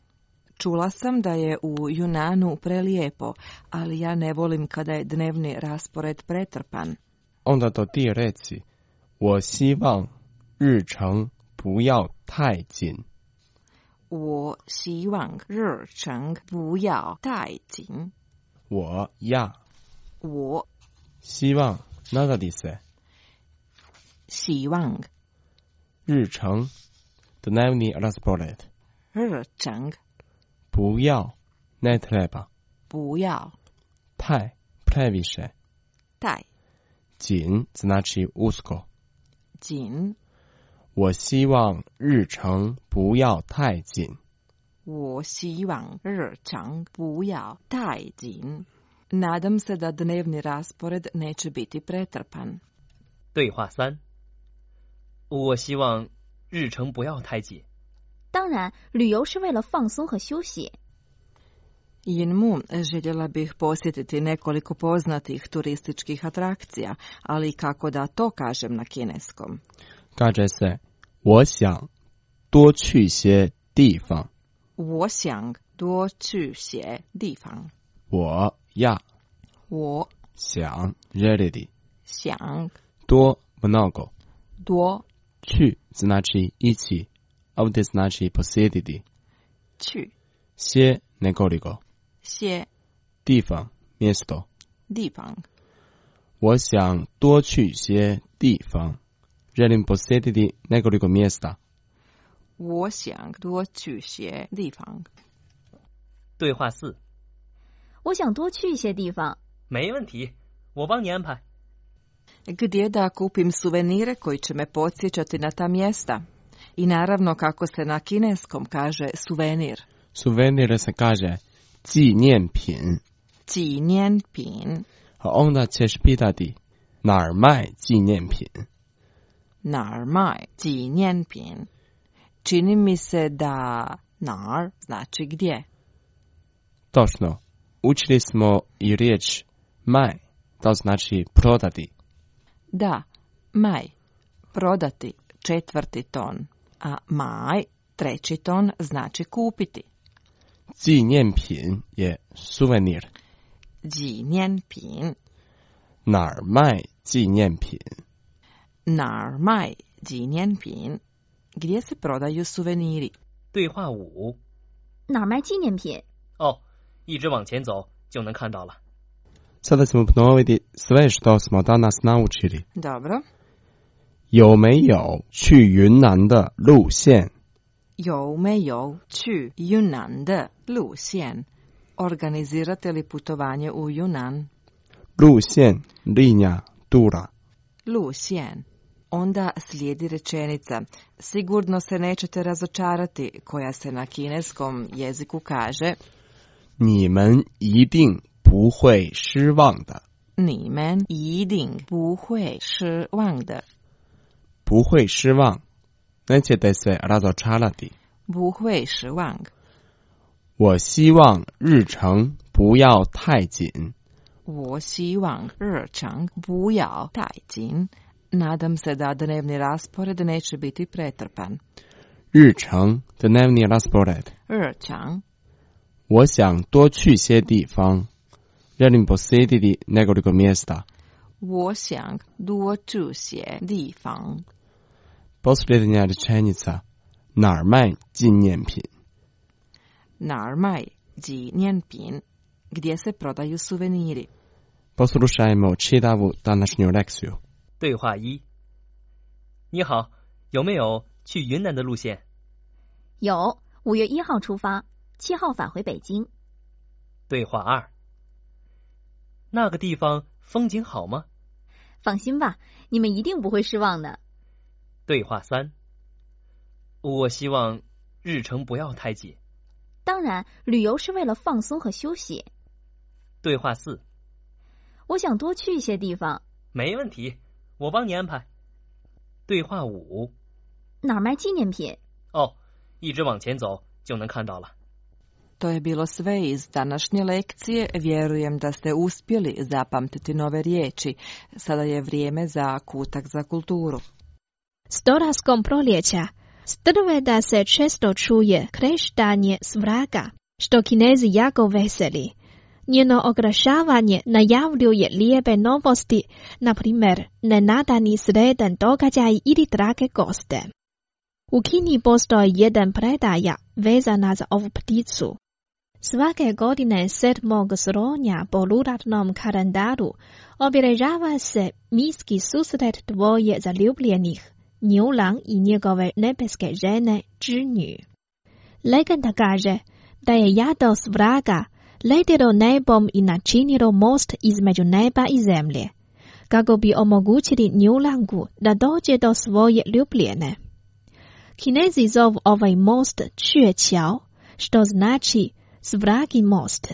Čula sam da je u Yunnanu prelijepo, ali ja ne volim kada je dnevni raspored pretrpan. Onda to ti reci, 我希望日程不要太紧。 我希望日程不要太紧。 我要我希望 nadati se 希望日程 dnevni raspored 日程不要 ne treba 不要太 previše 太紧 znači usko 紧我希望日程不要太紧。 我希望日程不要太紧。Nadam se da dnevni raspored neće biti pretrpan. 对话三：我希望日程不要太紧。 当然，旅游是为了放松和休息。 Yinmu, željela bih posjetiti nekoliko poznatih turističkih atrakcija, ali kako da to kažem na kineskom? Kaže se, 我想多去些地方。 我想多去些地方。 我要我想 željeti 想多 mnogo 多去 znači ići, ovdje znači posjetiti 去些 nekoliko 些地方 mjesto 地方。 我想多去些地方 želim posjetiti nekoliko mjesta 我想多去些地方。 对话四： 我想多去一些地方。 没问题，我帮你安排。 Gdje da kupim suvenire koji će me podsjećati na ta mjesta? I naravno kako se na kineskom kaže suvenir. Suvenir se kaže 纪念品。 纪念品。 A onda ćeš pitati 哪儿卖纪念品？ 哪儿卖纪念品？ Čini mi se da nar znači gdje. Točno. Učili smo i riječ maj, to znači prodati. Da, maj, prodati 4. ton, a maj 3. ton znači kupiti. 纪念品 je suvenir. 纪念品。 哪儿卖纪念品？ 哪儿卖纪念品? Gdje se prodaju suveniri? 对话5。 哪儿卖纪念品？ 哦，一直往前走就能看到了。 Sada ćemo ponoviti sve što smo danas naučili. Dobro. 有没有去云南的路线？ 有没有去云南的路线? Organizirate li putovanje u Yunnan? 路线 linja tura. 路线. Onda slijedi rečenica. Sigurno se nećete razočarati, koja se na kineskom jeziku kaže 你们一定不会失望的。 你们一定不会失望的。 不会失望 nećete se razočarati. 不会失望。 我希望日程不要太紧。 我希望日程不要太紧。Nadam se da dnevni raspored neće biti pretrpan. 日程 dnevni raspored. 日程。 我想多去些地方。želim posjetiti nekoliko mjesta. 我想多去些地方。 Posljednja rečenica. 哪儿卖纪念品？ 哪儿卖纪念品? Gdje se prodaju suveniri? Poslušajmo čitavu današnju lekciju. 对话1。你好，有没有去云南的路线？ 有，5月1号出发，7号返回北京。 对话2。那个地方风景好吗？ 放心吧，你们一定不会失望的。 对话3。我希望日程不要太紧。 当然，旅游是为了放松和休息。 对话4。 我想多去一些地方。 没问题，我帮你安排。对话5。 哪儿卖纪念品？ 哦，一直往前走就能看到了。 To je bilo sve iz današnje lekcije. Vjerujem da ste uspjeli zapamtiti nove riječi. Sada je vrijeme za kutak za kulturu. S dolaskom proljeća strve da se često čuje kreštanje svraga, što Kinezi jako veseli. Njeno okrašavanje najavljuje lijepe novosti, na primjer nenadani sretan događaj ili drage goste. U Kini postoji jedan predaja vezana za ovu pticu. Svake godine 7. srpnja po lunarnom kalendaru obilježava se mitski susret dvoje zaljubljenih, Njulang i njegove nebeske žene Zhinyu. Legenda kaže da je jado svraga letilo nebom i načinilo most između neba i zemlje, kako bi omogućili Njulangu da dođe do svoje ljubljene. Kinezi zovu ovaj most Queqiao, što znači svragi most.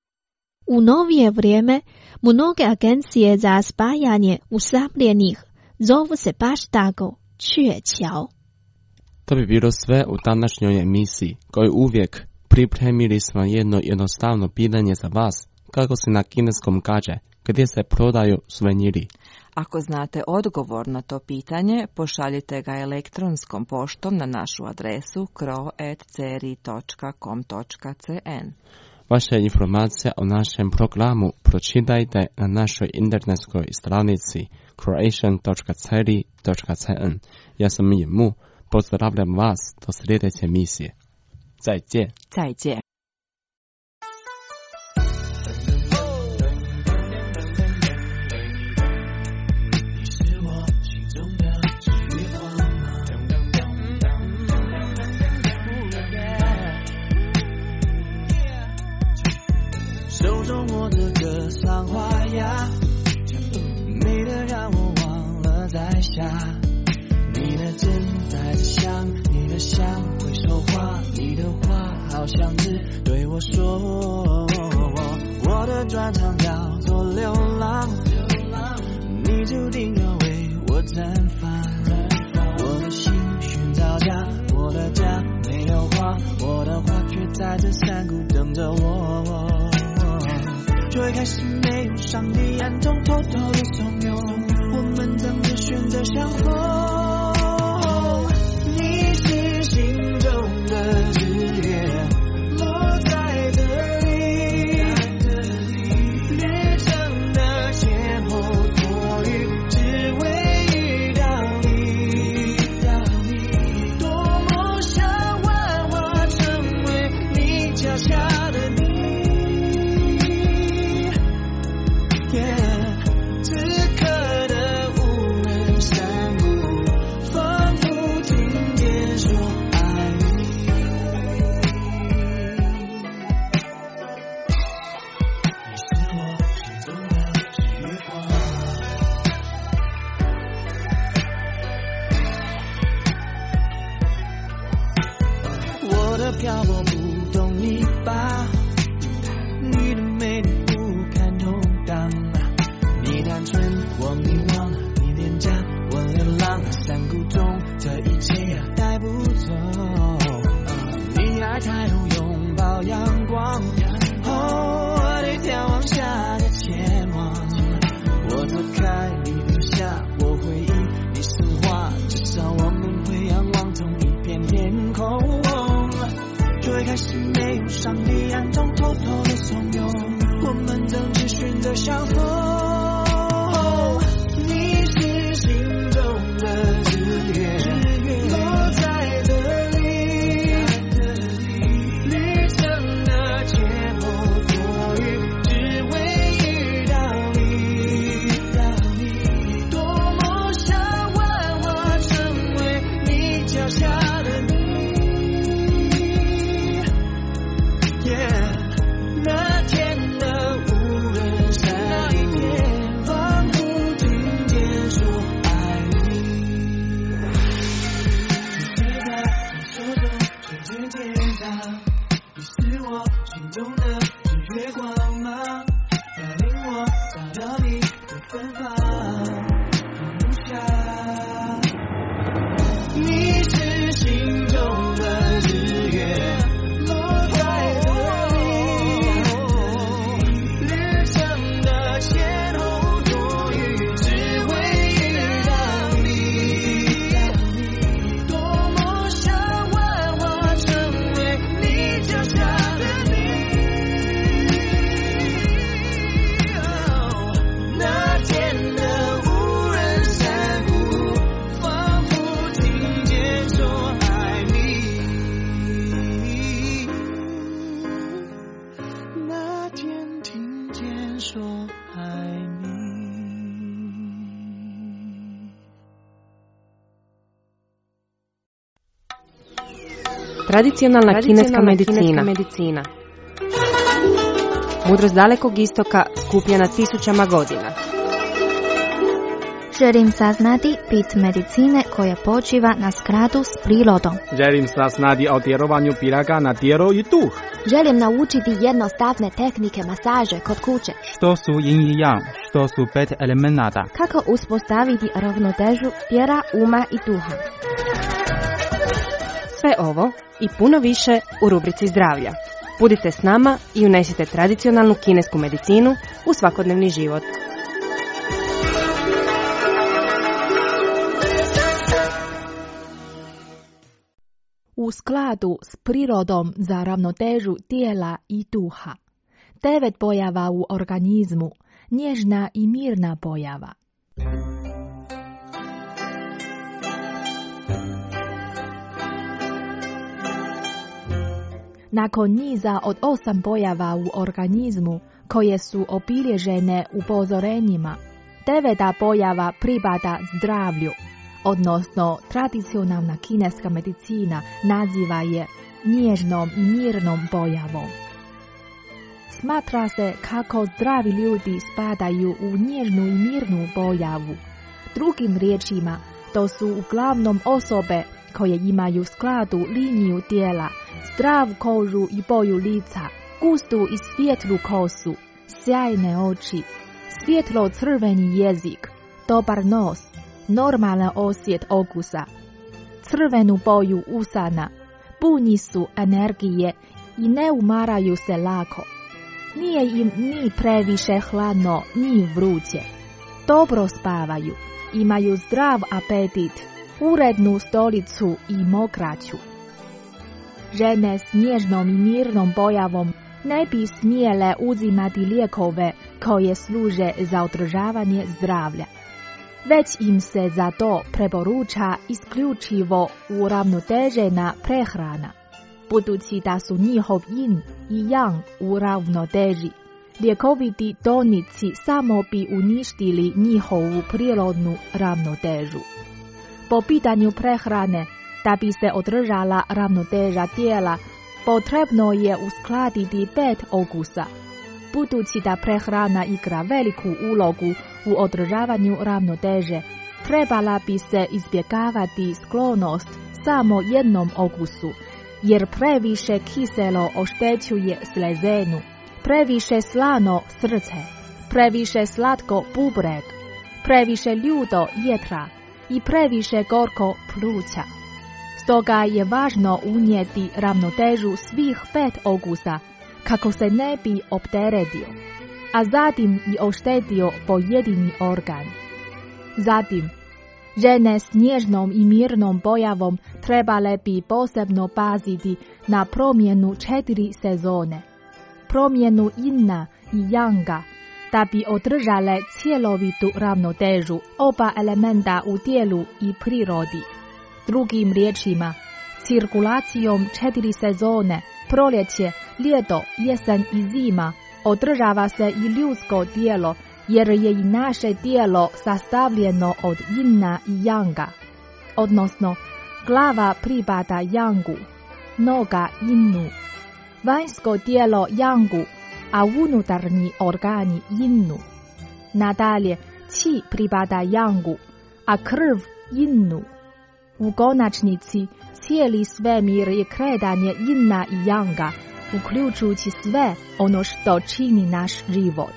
U novije vrijeme mnoge agencije za spajanje usamljenih zovu se baš tako Queqiao. To bi bilo sve u današnjoj emisiji, koju uvijek pripremili smo jedno jednostavno pitanje za vas, kako se na kineskom kaže, gdje se prodaju suveniri. Ako znate odgovor na to pitanje, pošaljite ga elektronskom poštom na našu adresu kro@cri.com.cn. Vaše informacije o našem programu pročitajte na našoj internetskoj stranici croatian.cri.cn. Ja sam Mije Mu, pozdravljam vas do sljedeće emisije. 再见。 再见。 手中握着这桑花呀，美得让我忘了在下。你的针带着香，你的香会说话，你的话好像是对我说。我的专长叫做流浪，你注定要为我绽放。我的心寻找家，我的家没有花，我的花却在这山谷等着我。最开始没有上帝暗中偷偷的怂恿，我们怎么选择相逢？你是心中的日月，落在这里，旅程的前后托语，只为遇到漂泊不懂你吧，你的美丽不堪动荡，你单纯我迷惘，你廉价我流浪，山谷中这一切带不走，你爱抬头拥抱阳光，我得眺望下的前往，我走开你留下我回忆，你神话，至少我们会仰望同一片天空，最开始没有上帝暗中偷偷的怂恿，我们正追寻着相逢，你是心中的日月，落在这里，旅程的前后左右，只为遇到你，多么想幻化成为你脚下的你。那天的无人山里，仿佛听见说爱你。你飞在我手中，瞬间天堂，你是我心中的日月光芒，带领我找到你的芬芳，放不下。你是心中的日月。 Tradicionalna kineska medicina. Mudrost dalekog istoka skupljena tisućama godina. Želim saznati bit medicine koja počiva na skladu s prirodom. Želim saznati o djelovanju piraga na tijelo i duh. Želim naučiti jednostavne tehnike masaže kod kuće. Što su yin i yang, što su 5 elemenata. Kako uspostaviti ravnotežu tijela, uma i duha. Sve ovo i puno više u rubrici zdravlja. Budite s nama i unesite tradicionalnu kinesku medicinu u svakodnevni život. U skladu s prirodom za ravnotežu tijela i duha. 9 pojava u organizmu, nježna i mirna pojava. Nakon niza od 8 pojava u organizmu, koje su obilježene upozorenjima, 9. pojava pripada zdravlju, odnosno tradicionalna kineska medicina naziva je nježnom i mirnom pojavom. Smatra se kako zdravi ljudi spadaju u nježnu i mirnu pojavu. Drugim riječima, to su uglavnom osobe koje imaju skladu liniju tijela, zdrav kožu i boju lica, gustu i svjetlu kosu, sjajne oči, svjetlo crveni jezik, dobar nos, normalan osjet okusa, crvenu boju usana, puni su energije i ne umaraju se lako. Nije im ni previše hladno, ni vruće. Dobro spavaju, imaju zdrav apetit, urednu stolicu i mokraću. Žene s nježnom i mirnom pojavom ne bi smjele uzimati lijekove koje služe za održavanje zdravlja. Već im se za to preporuča isključivo uravnotežena prehrana, budući da su njihov yin i yang u ravnoteži. Lijekoviti tonici samo bi uništili njihovu prirodnu ravnotežu. Po pitanju prehrane, da bi se održala ravnoteža tijela, potrebno je uskladiti 5 okusa. Budući da prehrana igra veliku ulogu u održavanju ravnoteže, trebala bi se izbjegavati sklonost samo jednom okusu, jer previše kiselo oštećuje slezenu, previše slano srce, previše slatko bubreg, previše ljuto jetra i previše gorko pluća. Stoga je važno unijeti ravnotežu svih 5 okusa, kako se ne bi opteretio, a zatim i oštetio pojedini organ. Zatim, žene s nježnom i mirnom pojavom trebale bi posebno paziti na promjenu 4 sezone, promjenu Yina i Yanga, da bi održale cjelovitu ravnotežu oba elementa u tijelu i prirodi. Drugim riječima, cirkulacijom 4 sezone, proljeće, ljeto, jesen i zima, održava se i ljudsko tijelo, jer je i naše tijelo sastavljeno od Yina i Yanga, odnosno glava pripada Yangu, noga Yinu, vanjsko tijelo Yangu, a unutarnji organi Yinu. Nadalje, qi pripada Yangu, a krv Yinu. U konačnici, cijeli svemir je kretanje Yina i Yanga, uključujući sve ono što čini naš život.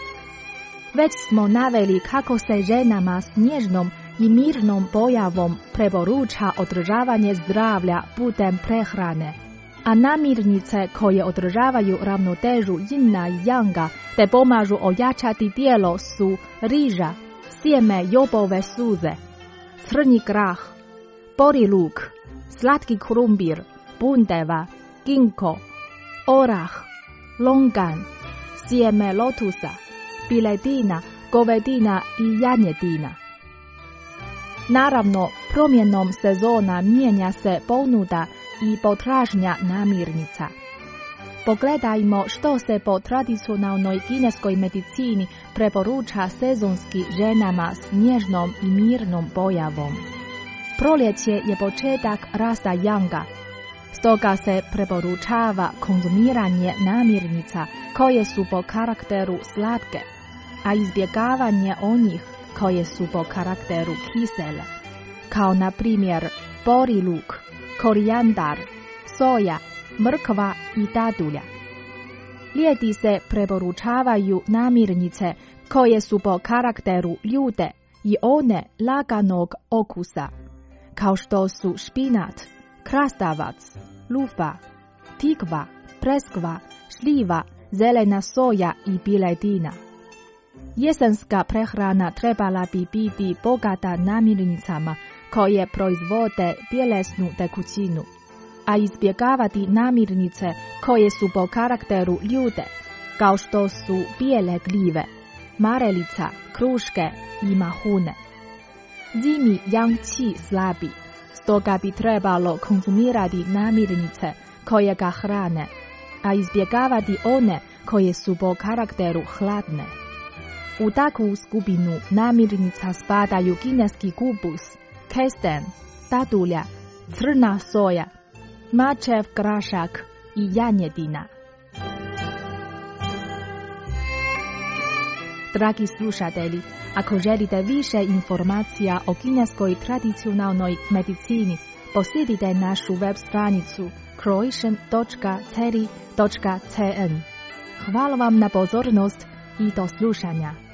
Već smo naveli kako se ženama s nježnom i mirnom pojavom preporuča održavanje zdravlja putem prehrane, a namirnice koje održavaju ravnotežu Yina i Yanga te pomažu ojačati tijelo su riža, sjeme jobove suze, crni grah, bori luk, slatki krumpir, bundeva, ginkgo, orah, longan, sjeme lotusa, piletina, govedina i janjetina. Naravno, promjenom sezona mijenja se ponuda i potražnja namirnica. Pogledajmo što se po tradicionalnoj kineskoj medicini preporuča sezonski ženama s nježnom i mirnom pojavom. Proljeće je početak rasta Yanga, stoga se preporučava konzumiranje namirnica koje su po karakteru slatke, a izbjegavanje onih koje su po karakteru kisele, kao na primjer bori luk, korijandar, soja, mrkva i dadulja. Ljeti se preporučavaju namirnice koje su po karakteru ljute i one laganog okusa, kao što su špinat, krastavac, lufa, tikva, preskva, šljiva, zelena soja i piletina. Jesenska prehrana trebala bi biti bogata namirnicama koje proizvode tjelesnu tekućinu, a izbjegavati namirnice koje su po karakteru ljute, kao što su bijele gljive, marelica, kruške i mahune. Zimi yang qi slabi, stoga bi trebalo konzumirati namirnice koje ga hrane, a izbjegavati one koje su po karakteru hladne. U takvu skupinu namirnica spadaju kineski kupus, kesten, dadulja, crna soja, mačev grašak i janjetina. Dragi slušatelji, ako želite više informacija o kineskoj tradicionalnoj medicini, posjetite našu web stranicu croatian.ceri.cn. Hvala vam na pozornost i do slušanja.